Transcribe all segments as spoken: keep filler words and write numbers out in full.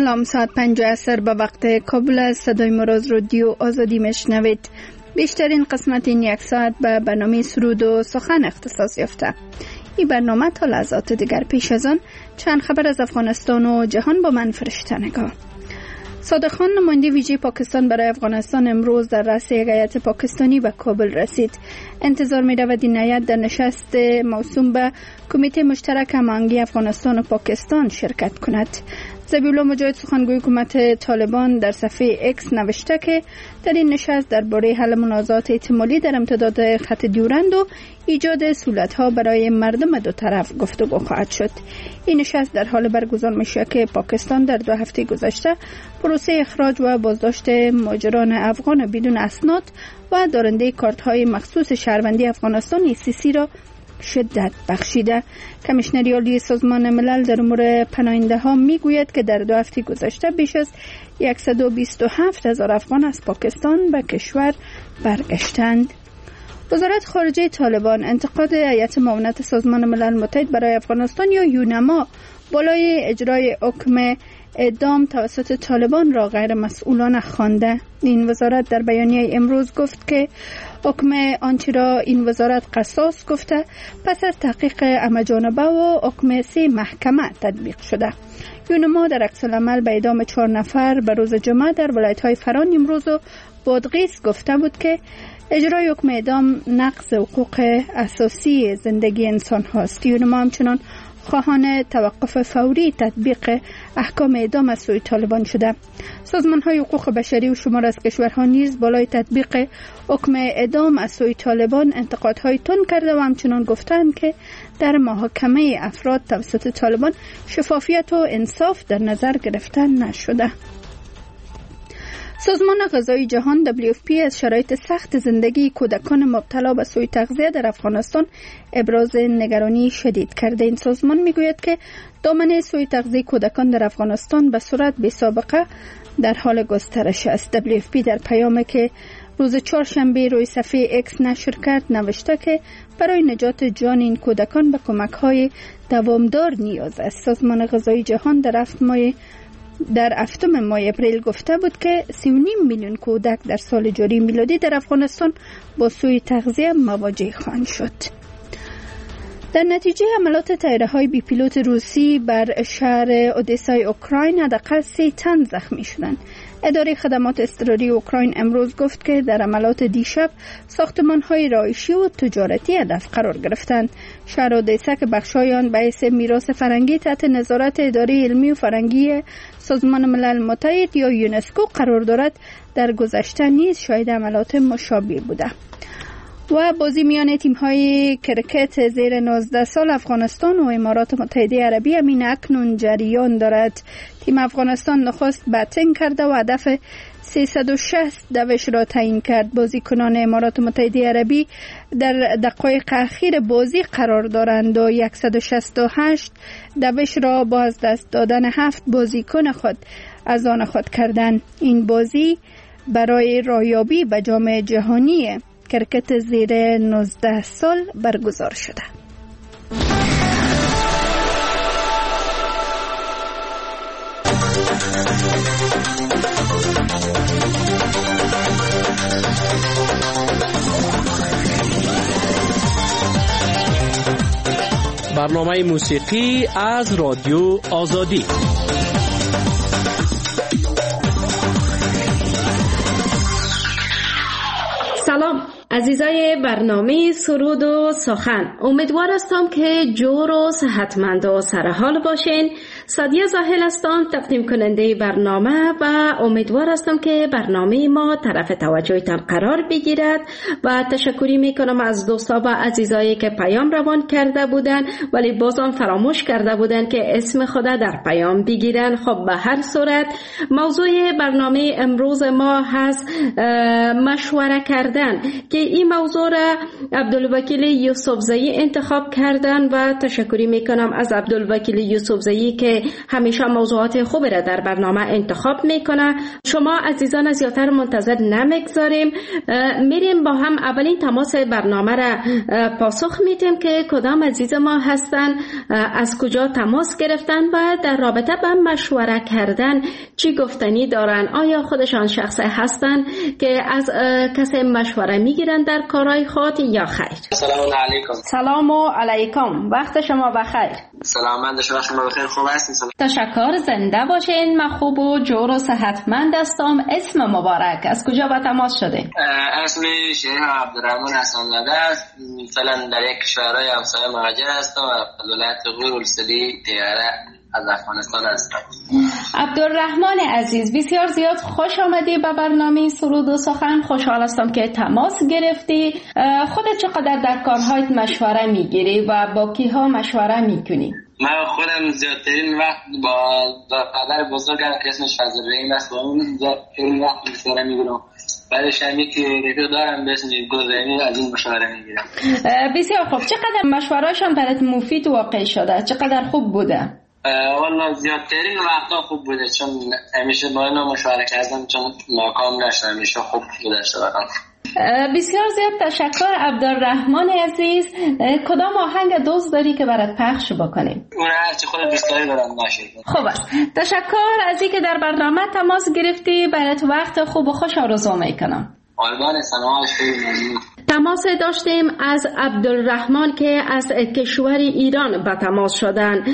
سلام، ساعت پنج عصر به وقت کابل است. صدای مراز رادیو آزادی میشنوید. بیشترین قسمت این یک ساعت به برنامه سرود و سخن اختصاص یافته. این برنامه تا لحظات دیگر. پیش از آن چند خبر از افغانستان و جهان با من فرشته نگاه. صادق خان نماینده ویژه پاکستان برای افغانستان امروز در رأس یک هیئت پاکستانی به کابل رسید. انتظار می رود این هیئت در نشست موسوم به کمیته مشترک هماهنگی افغانستان و پاکستان شرکت کند. ذبیح الله مجاهد سخنگوی حکومت طالبان در صفحه اکس نوشته که در این نشست درباره حل منازعات احتمالی در امتداد خط دیورند و ایجاد سهولت‌ها برای مردم دو طرف گفتگو خواهد شد. این نشست در حال برگزار میشه که پاکستان در دو هفته گذشته پروسه اخراج و بازداشت مهاجران افغان بدون اسناد و دارنده کارت‌های مخصوص شهروندی افغانستان ای سی سی را شدت بخشیده. کمیشنری عالی سازمان ملل در امور پناهنده ها می گوید که در دو هفته گذشته بیش از صد و بیست و هفت هزار افغان از پاکستان به کشور برگشتند. وزارت خارجه طالبان انتقاد هیئت معاونت سازمان ملل متحد برای افغانستان یا یونما بالای اجرای حکم اعدام توسط طالبان را غیر مسئولانه خوانده. این وزارت در بیانیه امروز گفت که حکم آنچه را این وزارت قصاص گفته پس از تحقیق همه‌جانبه و حکم سه محکمه تطبیق شده. یونما در عکس العمل به اعدام چهار نفر به روز جمعه در ولایت‌های فران، نیمروز و بادغیس گفته بود که اجرای حکم اعدام نقض حقوق اساسی زندگی انسان هاست. یونما همچنان خواهان توقف فوری تطبیق احکام اعدام از سوی طالبان شده. سازمان‌های حقوق بشری و شمار از کشورها نیز بالای تطبیق حکم اعدام از سوی طالبان انتقادهای تند کرده و همچنان گفتند که در محاکمه افراد توسط طالبان شفافیت و انصاف در نظر گرفته نشده. سازمان غذایی جهان دبلیو اف پی از شرایط سخت زندگی کودکان مبتلا به سوء تغذیه در افغانستان ابراز نگرانی شدید کرده. این سازمان میگوید که دامنه سوء تغذیه کودکان در افغانستان به صورت بی‌سابقه در حال گسترش است. دبلیو اف پی در پیامی که روز چهارشنبه روی صفحه اکس نشر کرد نوشته که برای نجات جان این کودکان به کمک‌های دوامدار نیاز است. سازمان غذایی جهان در هفت ماه در هفتم ماه اپریل گفته بود که سی و نیم میلیون کودک در سال جاری میلادی در افغانستان با سوء تغذیه مواجه خواهند شد. در نتیجه حملات طیاره‌های بی پیلوت روسی بر شهر اودسای اوکراین حداقل سه تن زخمی شدند. اداره خدمات اضطراری اوکراین امروز گفت که در حملات دیشب ساختمان‌های رهایشی و تجارتی هدف قرار گرفتند. شهر اودسا که بخش‌های آن به حیث میراث فرهنگی تحت نظارت اداره علمی و فرهنگی سازمان ملل متحد یا یونسکو قرار دارد، در گذشته نیز شاهد حملات مشابه بوده. و بازی میان تیم‌های کرکت زیر نوزده سال افغانستان و امارات متحده عربی همین اکنون جریان دارد. تیم افغانستان نخست بتینگ کرده و هدف سیصد و شصت دوش را تعیین کرد. بازیکنان امارات متحده عربی در دقایق اخیر بازی قرار دارند و صد و شصت و هشت دوش را با از دست دادن هفت بازیکن خود از آن خود کردند. این بازی برای رایابی به جام جهانی کرکت زیر نوزده سال برگزار شده. برنامه موسیقی از رادیو آزادی. سلام عزیزای برنامه سرود و سخن، امیدوار هستم که جور و صحتمند و سرحال باشین. سادیه زاهل هستم، تقدیم کننده برنامه و امیدوار هستم که برنامه ما طرف توجهتان قرار بگیرد و تشکری میکنم از دوستا و عزیزایی که پیام روان کرده بودن ولی بازم فراموش کرده بودن که اسم خود در پیام بگیرن. خب به هر صورت موضوع برنامه امروز ما هست مشوره کردن که این موضوع را عبدالوکیل یوسفزئی انتخاب کردن و تشکری میکنم از عبدالوکیل یوسفزئی که همیشه موضوعات خوبی را در برنامه انتخاب میکنه. شما عزیزان زیادتر منتظر نمیگذاریم، میریم با هم اولین تماس برنامه را پاسخ میدیم که کدام عزیز ما هستن، از کجا تماس گرفتن و در رابطه با مشوره کردن چی گفتنی دارن. آیا خودشان شخص هستن که از کسی مشوره میگیرن در کارهای خود یا خیر؟ سلام علیکم. سلام علیکم، وقت شما بخیر. سلامت شما، شما بخیر، خوب هستین؟ تشکر، زنده باشین. من خوب و جور و صحتمند هستم. اسم مبارک، از کجا به تماس شده؟ اسمی شیخ عبدالرحمن حسن زاده است. مثلا در یک کشورهای همسایه مهاجر هستم و ولایت غور الصدی تیاره از افغانستان هستم. عبدالرحمن عزیز، بسیار زیاد خوش آمدی به برنامه سرود و سخن. خوشحال هستم که تماس گرفتی. خودت چقدر در کارهایت مشوره میگیری و با کیها مشوره میکنی؟ من خودم زیادترین وقت با پدر بزرگم که اسمش فضل رحیم است، با اون زیادترین وقت مشوره میگیرم. بعدش هم یکی رفیق دارم به اسم گلزنی، از این مشوره میگیرم. بسیار خوب. چقدر مشورهشان برات مفید واقع شده؟ چقدر خوب بوده؟ والله زیادترین وقتا خوب بوده، چون همیشه با اینا مشوره کردم، چون ناکام نشدم، همیشه خوب بوده شدم. بسیار زیاد تشکر عبدالرحمن عزیز. کدام آهنگ دوست داری که برات پخش بکنیم؟ اون هرچی خودت دوست داری دارم نشید. خوب است. تشکر از اینکه در برنامه تماس گرفتی. برات وقت خوب و خوش آرزو میکنم. آلمان سلام علیکم. تماس داشتیم از عبدالرحمن که از کشور ایران به تماس شدن.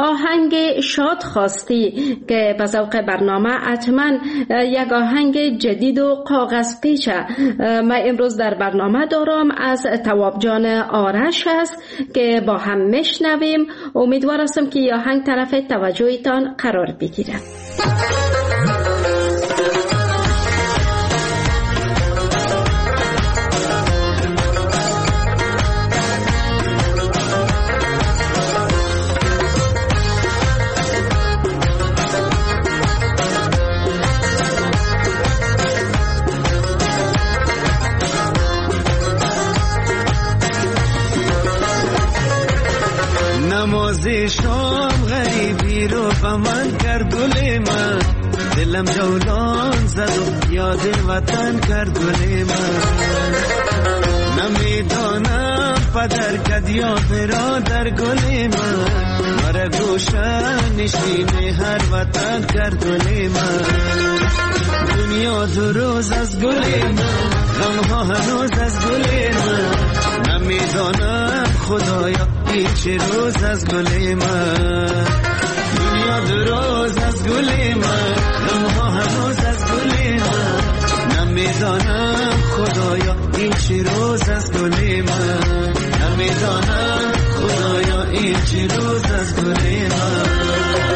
آهنگ شاد خواستی که به ذوق برنامه حتما یک آهنگ جدید و کاغذ پیچه من امروز در برنامه دارم، از تواب جان آرش است که با هم میشنویم. امیدوار هستم که آهنگ طرف توجهتان قرار بگیره. نمازی شام غریبی رو با من کرد گل من، دلم جولان زد و یاد وطن کرد گل من. نمیدانم پدر کد یا برادر گل من، مرا گوشن نشین هر وطن کرد گل من. دنیا دو روز از گل من، غم ها هنوز از گل من. نمیدانم خدایا این چه روز از گل من. دنیا دو روز از گل من، غم ها هنوز از گل من. نمیدانم خدایا این چه روز از گل من. نمیدانم خدایا این چه روز از گل من.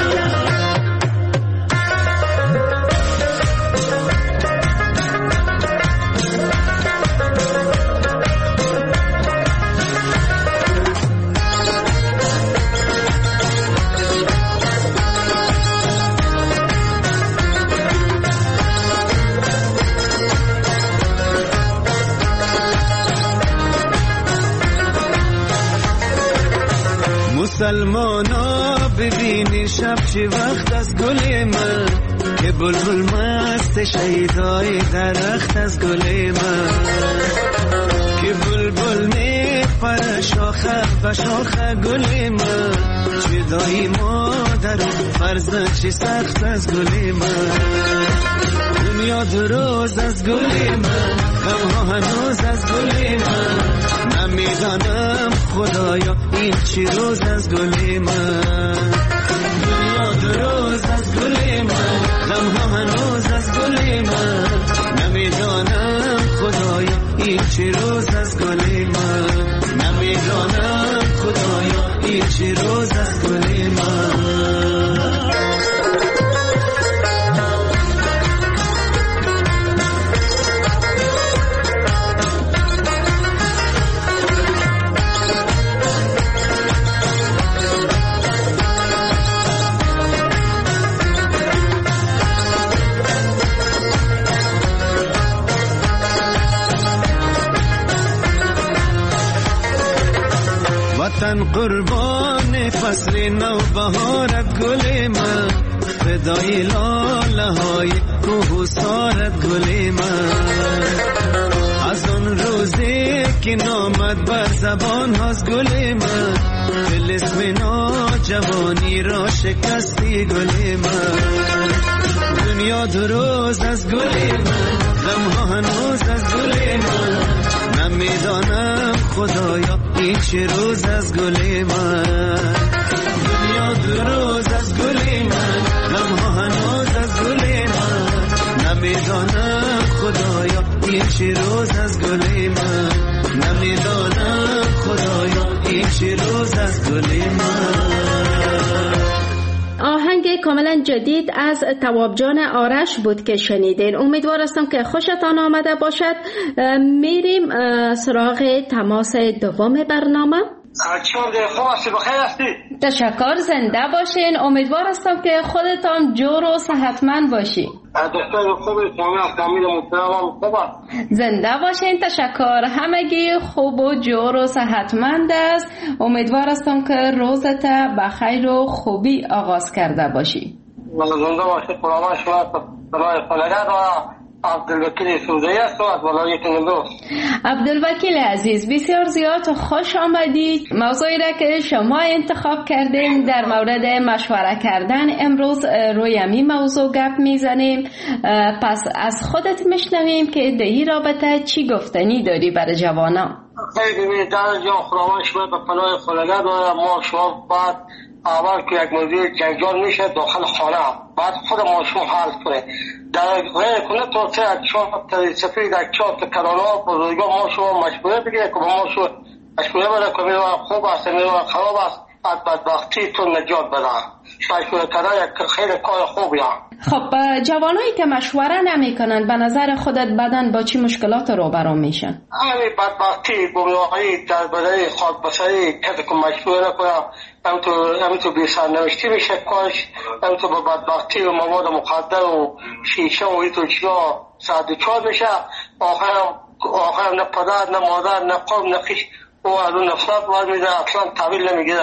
مسلمانا ببینی شب چه وقت از گل من، که بلبل مست شیدای درخت از گل من. که بلبل می پر شاخه و شاخه گل من، چه دایی مادر فرزند چه سخت از گل من. دنیا دو روز از گل من، غم ها هنوز از گل من. نمیدانم خدایا این چی روز از گل من. دنیا دو روز از گل من، غم ها هنوز از گل من. نمیدانم خدایا این چی روز از گل من. نمیدانم خدایا این چی روز از گل من. تن قربان فصل نو بهارت گل من، فدای لاله های کوه و سارت گل من. از اون روزی که نامد بر زبان هاست گل من، طلسم ناجوانی را شکستی گل من. دنیا دو روز از گل من، غمها هنوز از گل من. نمیدانم خدایا این چه روز از گل من. دنیا دو روز از گل من، غمها هنوز از گل من. نمیدانم خدایا این چه روز از گل من. نمیدانم خدایا این چه روز از گل من. آهنگ کاملا جدید از تواب جان آرش بود که شنیدین. امیدوار هستم که خوشتان آمده باشد. میریم سراغ تماس دوم برنامه. چون خوب هستی، بخیر هستی؟ تشکر، زنده باشین. امیدوار هستم که خودتان جور و صحتمند باشی. دکتر خوبی، تمام کامل محترم خوب. زنده باشین. تشکر. همگی خوب و جور و صحتمند است. امیدوار هستم که روزت بخیر و خوبی آغاز کرده باشی. والله زنده باشی. قربان شما. برای فلگت و عبدالوکیل سوزایی است و از ولایت نیمروز. عبدالوکیل عزیز، بسیار زیاد خوش آمدید. موضوعی را که شما انتخاب کردین در مورد مشوره کردن امروز روی همین موضوع گپ میزنیم. پس از خودت میشنویم که در این رابطه چی گفتنی داری برای جوانان؟ خیلی ببینید در جان خداوند شما به پناه خلقت و ما شما بعد اول که یک موضوع جنجال میشه داخل خانه بعد خود ما شما حل کنه در غیر کنه تو چه چهار تا سفید در چهار تا کرانا بزرگا ما شما مشوره بگیره که ما شما مشوره بده که میرون خوب است میرون خراب است از بدبختی تو نجات بدن مشوره کردن یک خیلی کار خوبی هم. خب جوانایی که مشوره نمی کنند به نظر خودت بدن با چی مشکلات روبرو میشن؟ همین بدبختی بمیایی در بدنی خاک بسری کسی که مشوره نکنه همینطور بی سرنوشتی میشه کارش، همینطور با بدبختی و مواد مخدر و شیشه و ایتو چیا سردچار میشه. آخرم آخرم نه پدر نه مادر نه قوم نه خیش او از اون نفرت باید میده اصلا تحویل نمیگیره.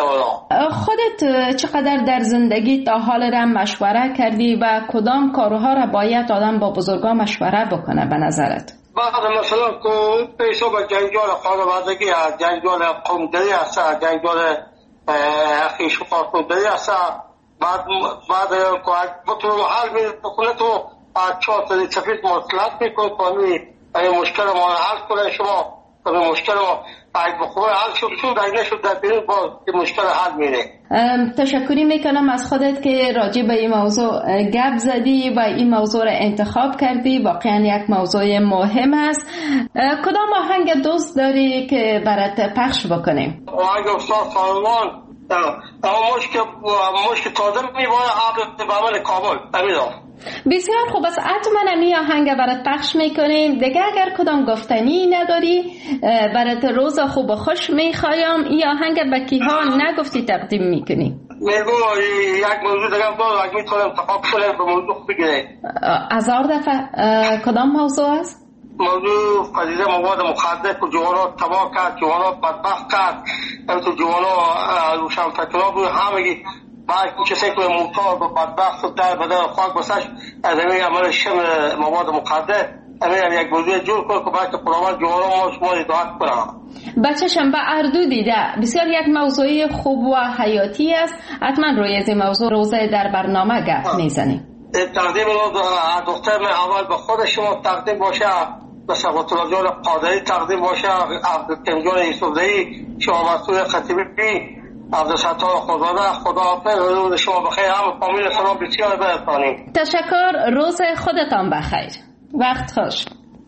خودت چقدر در زندگی تا حال را مشوره کردی و کدام کارها را باید آدم با بزرگا مشوره بکنه به نظرت؟ بعد مثلا که پیسو با جنجال خانوادگی هست، جنجال قومداری هست، جنجال خیش و خارکونداری هست. بعد بعد که تو رو حل میکنه تو چهار تا سفید مطلق میکنه که این مشکل ما حل کنه شما این مشکل ما باید بخوره حل شد شد اگه نشد در بیرون با این مشکل حل میره. تشکری میکنم از خودت که راجع به این موضوع گپ زدی و این موضوع را انتخاب کردی. واقعا یک موضوع مهم است. کدام آهنگ دوست داری که برات پخش بکنیم؟ آهنگ استاد سالمان اما مشک مشک تازه میباره عبد برمال کابل امیدام. بسیار خوب است. حتما امی آهنگ برات پخش میکنیم. دیگه اگر کدام گفتنی نداری برات روز خوب و خوش میخوایم. این آهنگ به کیها نگفتی تقدیم میکنی؟ میگو یک موضوع دیگه دار اگه میتونم انتخاب کنم به موضوع بگیره. هزار دفعه کدام موضوع است؟ موضوع قضیه مواد مخدر که جوانا تباه کرد، جوانا بدبخت کرد، تو جوانا روشن فکرها بود همگی بعد کسی که معتاد و بدبخت و در بدن خاک بسش از همین عمل شم مواد مخدر همین یک موضوع جور کنه که باید که خداوند جوانا ما شما اطاعت کنه. بچه‌شم به اردو دیده بسیار یک موضوع خوب و حیاتی است. حتما روی از این موضوع روزه در برنامه گپ میزنیم. تقدیم دختر من اول به خود شما تقدیم باشه، به سقاط جان قادری تقدیم باشه، عبدالکریم جان یوسفزئی، شما مسئول خطیبی، عبدالستار خداوند. خدا حافظ. روز شما بخیر. هم فامیل سلام بسیار برسانیم. تشکر. روز خودتان بخیر. وقت خوش.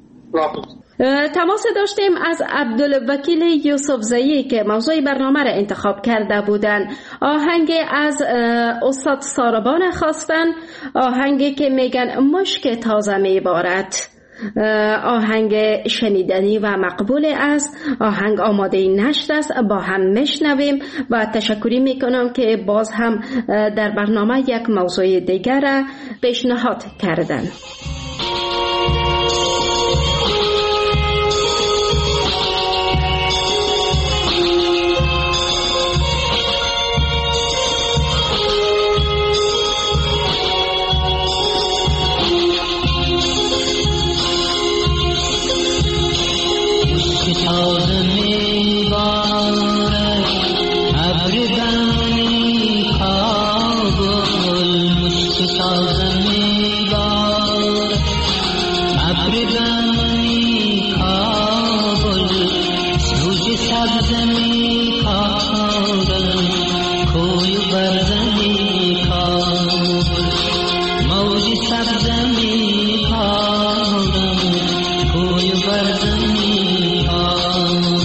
تماس داشتیم از عبدالوکیل یوسفزئی که موضوع برنامه را انتخاب کرده بودند. آهنگ از استاد ساربان خواستن، آهنگی که میگن مشک تازه میبارد. آهنگ شنیدنی و مقبول است. آهنگ آماده نشر است. با هم میشنویم و تشکری میکنم که باز هم در برنامه یک موضوع دیگر را پیشنهاد کردن. سبز می کارم کوی برزن می کارم موج سبز می کارم کوی برزن می کارم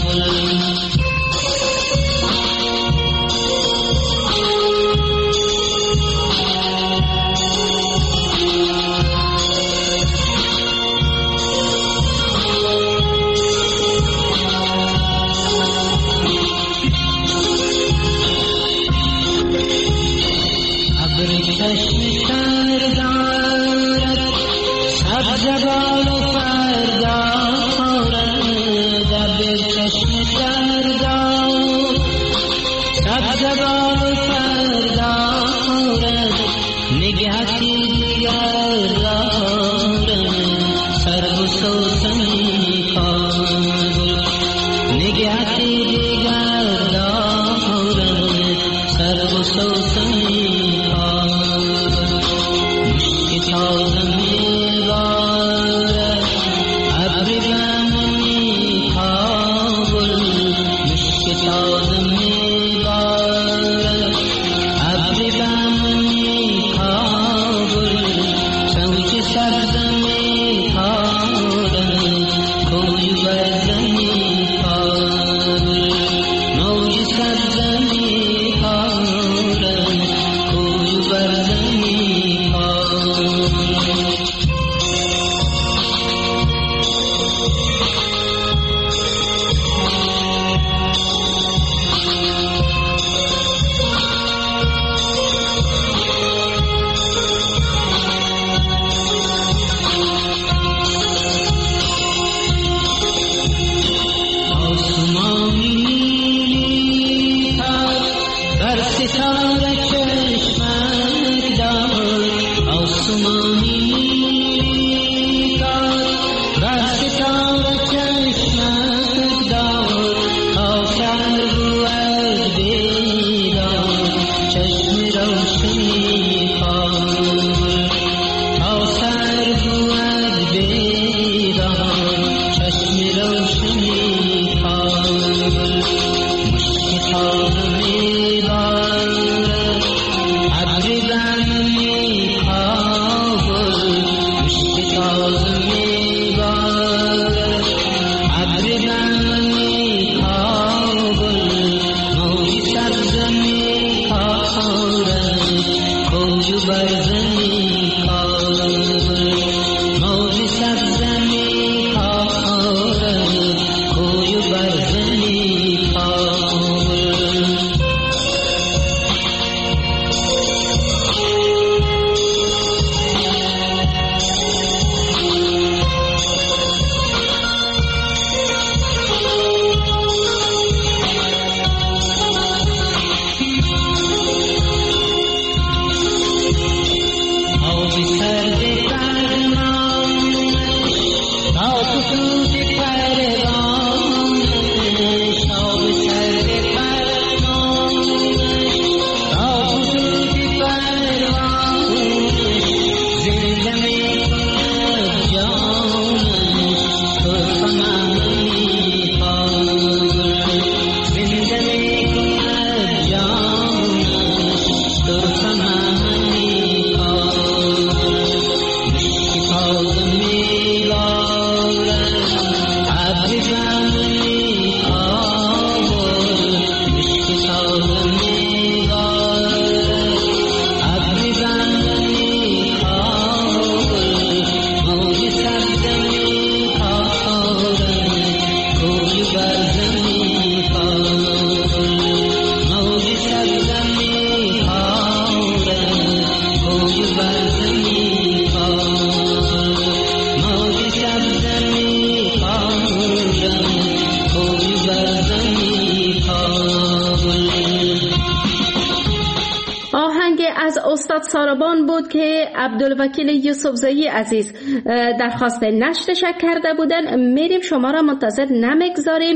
استاد ساربان بود که عبدالوکیل یوسفزایی عزیز درخواست نشرش کرده بودن. میریم شما را منتظر نمیگذاریم،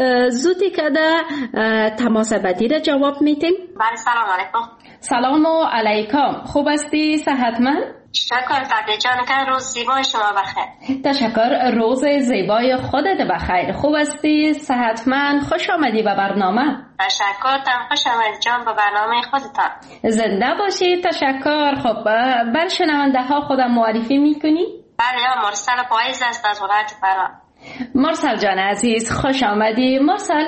زودی که در تماس بعدی را جواب میتیم. بله سلام علیکم. سلام علیکم، خوب هستی؟ صحتمند؟ تشکر فردی جان، که روز زیبای شما بخیر. تشکر، روز زیبای خودت بخیر. خوب هستی؟ صحتمند؟ خوش آمدی به برنامه. تشکر تم، خوش آمدید جان به برنامه خودتان. زنده باشی. تشکر. خب بر شنونده ها خودم معرفی میکنی؟ بله، یا مرسل پاییز است از ولایت فرا. مرسل جان عزیز، خوش آمدی. مرسل،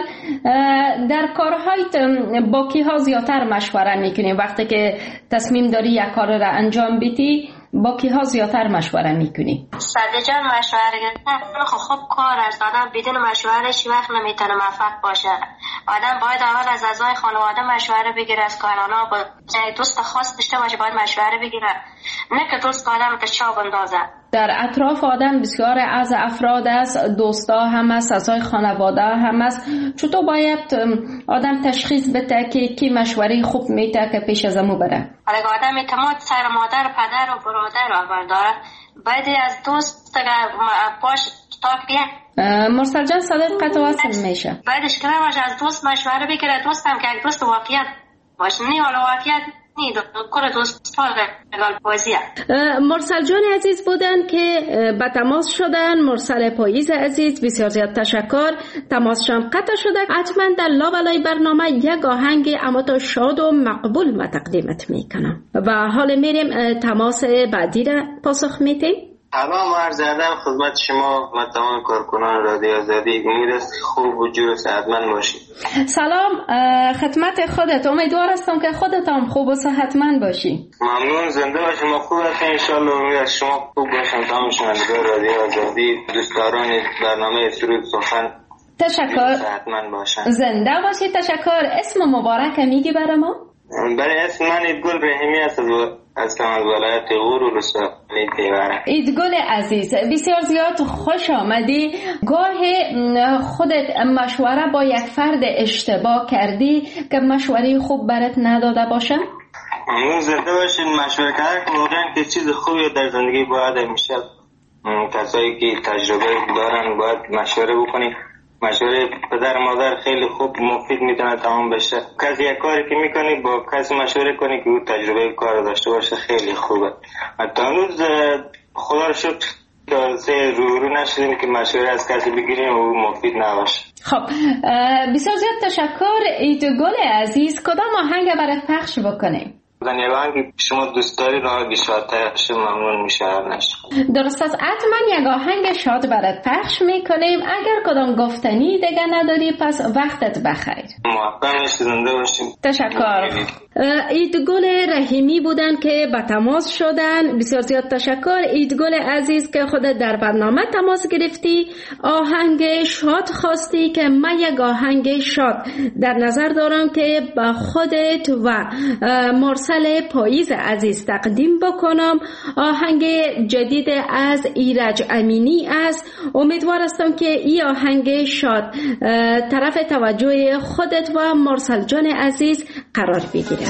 در کارهایت با کیها زیادتر مشوره میکنی؟ وقتی که تصمیم داری یک کار را انجام بدی با کیها زیادتر مشوره میکنی؟ صدی جان، مشوره گرفتن خب خوب کار است. آدم بدون مشوره هیچ وقت نمیتونه موفق باشه. آدم باید اول از اعضای خانواده مشوره بگیره، از کارآنا با دوست خاص داشته باشه، باید مشوره بگیره، نه که دوست آدم که چاق اندازه. در اطراف آدم بسیار از افراد است، دوستا هم است، اعضای خانواده هم است. چطور باید آدم تشخیص بده که کی مشوره خوب میده که پیش از امو بره؟ اگه آدم اعتماد سر مادر، پدر و برادر اول داره، باید از دوست پاش تاک بیه. مرسل جان، صدای قطع وصل میشه. بعدش که باشه از دوست مشوره بگیره. دوست هم که یک دوست واقعیت باشه، نه حالا واقعیت نی کار دوست فقط بازیه. مرسل جان عزیز بودن که به تماس شدن. مرسل پاییز عزیز، بسیار زیاد تشکر. تماسشان قطع شده. حتما در لابلای برنامه یک آهنگ اما تا شاد و مقبول ما تقدیمت میکنم و حال میریم تماس بعدی را پاسخ میتیم. سلام عرض ادب خدمت شما و تمام کارکنان رادیو آزادی. امید است خوب و جور و صحتمند باشید. سلام خدمت خودت. امیدوار هستم که خودت هم خوب و صحتمند باشی. ممنون، زنده باشید. ما خوب هستیم ان شاء الله. امید است شما خوب باشید. تمام شنوندگان رادیو آزادی، دوستداران برنامه سرود سخن تشکر. صحتمند باشند. زنده باشید. تشکر. اسم مبارک میگی برای ما؟ برای اسم من ایدگل رحیمی است از از ولایت غور و رسولی تیوره. ایدگل عزیز، بسیار زیاد خوش آمدی. گاهی خودت مشوره با یک فرد اشتباه کردی که مشوره خوب برات نداده باشه؟ ممنون، زنده باشید. مشوره کردن واقعا که چیز خوبی در زندگی باید میشه. کسایی که تجربه دارن باید مشوره بکنی. مشوره پدر مادر خیلی خوب مفید میتونه تمام بشه. کسی یک کاری که میکنی با کسی مشوره کنی که او تجربه کار داشته باشه خیلی خوبه. تا امروز خدا رو شکر تازه رو رو نشدیم که مشوره از کسی بگیریم و او مفید نباشه. خب بسیار زیاد تشکر. ایدگل عزیز، کدام آهنگ برات پخش بکنیم؟ یه آهنگ شما دوست دارید آهنگ شادتر ممنون میشه. درست است، حتما یک آهنگ شاد برات پخش میکنیم. اگر کدام گفتنی دیگه نداری پس وقتت بخیر. موفق باشید، زنده باشید. تشکر. ایدگل رحیمی بودن که به تماس شدن. بسیار زیاد تشکر ایدگل عزیز که خودت در برنامه تماس گرفتی. آهنگ شاد خواستی که من یک آهنگ شاد در نظر دارم که به خودت و مرسل پاییز عزیز تقدیم بکنم. آهنگ جدید از ایرج امینی است. امیدوار هستم که این آهنگ شاد طرف توجه خودت و مرسل جان عزیز قرار بگیرد.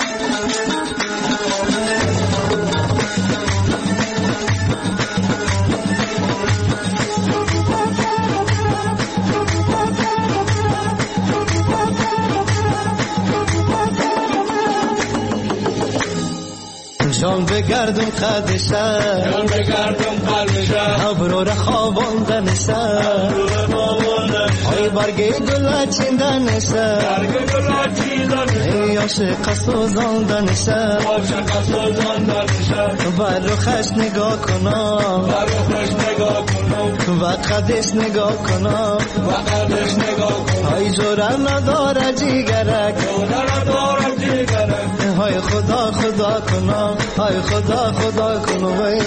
جان بگردم قدشه جان بگردم قدشه ابرو را خواباندن سر ای برگی گل چیندن سر برگی گل چیندن ای عاشق سوزاندن سر عاشق سوزاندن سر بر روخش نگاه کنم بر روخش نگاه کنم و قدش نگاه کنم و قدش نگاه کنم ای جورا نداره جیگرک جورا نداره جیگرک های خدا خدا کنم های خدا خدا کنم.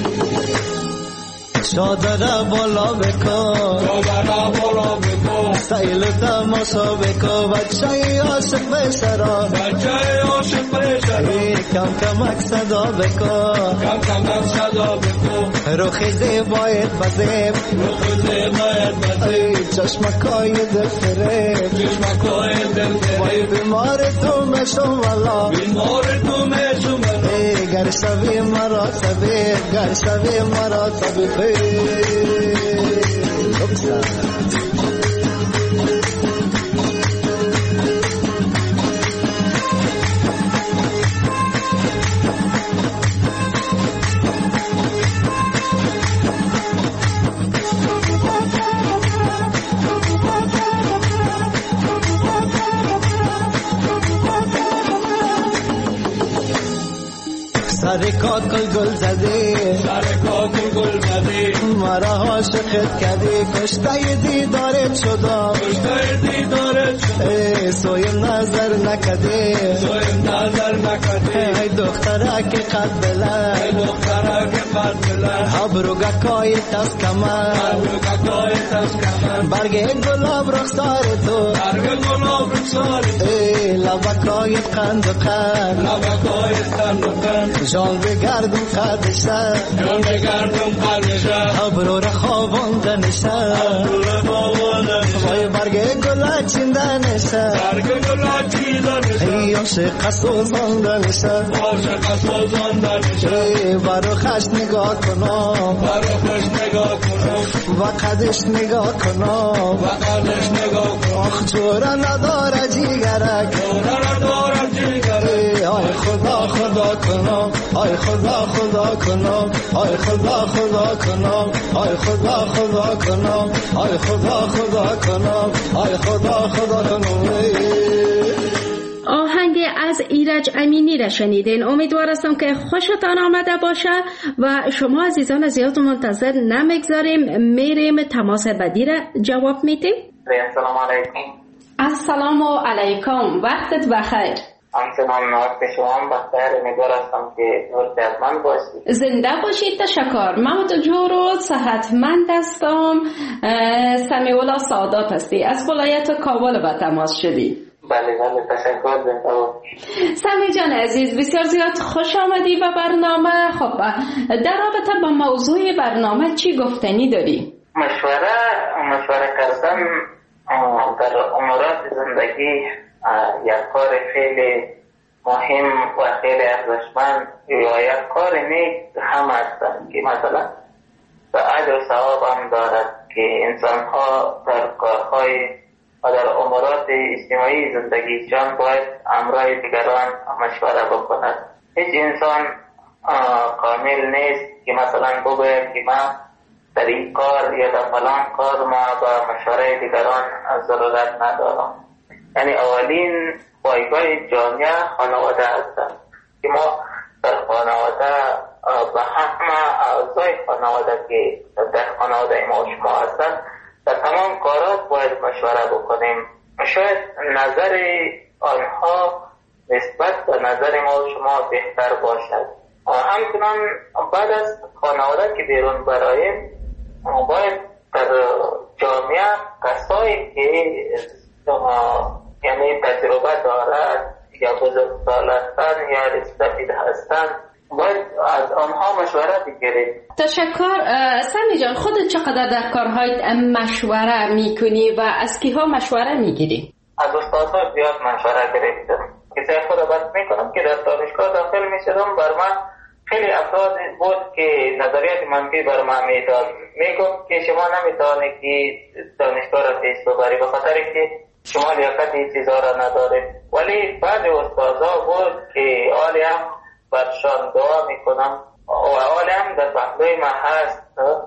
چادر بالا بکن چادر بالا بکن سیل و تماشا بکن بچه عاشق بشرا بچه عاشق بشرا کم کمک صدا بکن کم کمک صدا بکن روخ زیبایت بزیب روخ زیبایت بزیب چشمکای دل فریب چشمکای دل فریب بیمار تو مشم والا بیمار تو مشم والا گر شوی مرا طبیب گر شوی مرا طبیب سر کاکل گل زدی سر کاکل گل زدی مرا عاشقت کردی کشته دیدارت شدم کشته دیدارت شدم سویم نظر نکردی سویم نظر نکردی ای دختره که قد بلند ای دختره که قد بلند ابروگکای تست کمر ابروگکای تست کمر برگ گلاب رخسار تو برگ گلاب رخسار تو لبکای قند و قند لبکای قند و قند جان بگردم قدشم جان بگردم قدشم ابرو رخواباندنشم ابرو رخواباندنشم وای برگ گل چیندنشم برگ گل چیندنشم ای عاشق سوزاندنشم عاشق سوزاندنشم برو خش نگاه کنم برو خش نگاه کنم و قدش نگاه کنم و قدش نگاه کنم آخ جورا نداره جیگرک جورا نداره جیگرک آی خدا خدا کنم آی خدا خدا کنم آی خدا خدا کنم آی خدا خدا کنم آی خدا خدا کنم آی خدا خدا کنم آهنگ از ایرج امینی را شنیدین. امیدوار هستم که خوشتان آمده باشه و شما عزیزان زیاد منتظر نمیگذاریم، میریم تماس بعدی را جواب میدیم. السلام علیکم. السلام علیکم، وقتت بخیر. همچنان وقت شما بخیر. امیدوار هستم که صحتمند باشید. زنده باشید. تشکر. من تو جور و صحتمند هستم. سمیع الله سعادت هستی. از ولایت کابل به تماس شدی. بله بله تشکر. زنده باشید. سمیع جان عزیز، بسیار زیاد خوش آمدی به برنامه. خب در رابطه با موضوع برنامه چی گفتنی داری؟ مشوره مشوره کردن در امورات زندگی یک کار خیلی مهم و خیلی ارزشمند یا یک کار نیک هم هستند که مثلا اجر و ثواب هم دارد که انسان ها در کارهای و در امورات اجتماعی زندگی جان باید امرای دیگران مشوره بکند. هیچ انسان کامل نیست که مثلا بگوید که من در این کار یا در فلان کار ما با مشوره دیگران ضرورت ندارم. یعنی اولین پایگاه جامعه خانواده هستند که ما در خانواده به همه اعضای خانواده که در خانواده ما شما هستند در تمام کارات باید مشوره بکنیم. شاید نظر آنها نسبت به نظر ما شما بهتر باشد. همچنان بعد از خانواده که بیرون برایم باید در جامعه کسایی که یعنی تجربه دارد یا بزرگسال هستند یا رسیده هستند باید از آنها مشوره بگیرید. تشکر. سمی جان، خودت چقدر در کارهای مشوره میکنی و از کیها مشوره میگیری؟ از استادها زیاد مشوره گرفتم. کسی خود بس میکنم که در دانشگاه داخل میشدم بر من خیلی افراد بود که نظریات منفی بر من میداد. میگفت که شما نمیتونید که دانشگاه را پیش ببری به خاطر که شما لیاقت این چیزها را ندارید. ولی بعضی استادها بود که حالی هم برشان دعا میکنم و حالی هم در پهلوی من هست،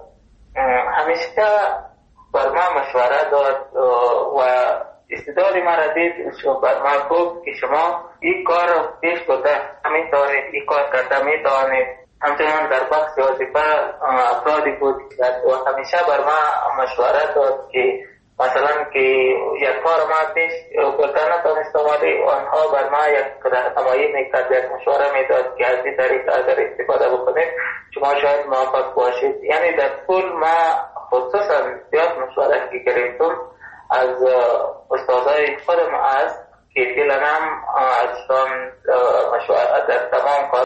همیشه بر من مشوره داد و استعدادی مرا دید بر من گفت که شما این کار را پیش بده میتونید، این کار کرده میتونید. همچنان در بخش وظیفه افرادی بود و همیشه بر من مشوره داد که مثلا که یک کار ما پیش بردن نتونستم ولی آنها بر ما یک راهنمایی میکرد، یک مشوره میداد که از این طریق اگر استفاده بکنید شما شاید موفق باشید. یعنی در کل ما خصوصا زیاد مشوره که گرفتم از استادای خودم است که فعلا هم ازشان مشورت در تمام کار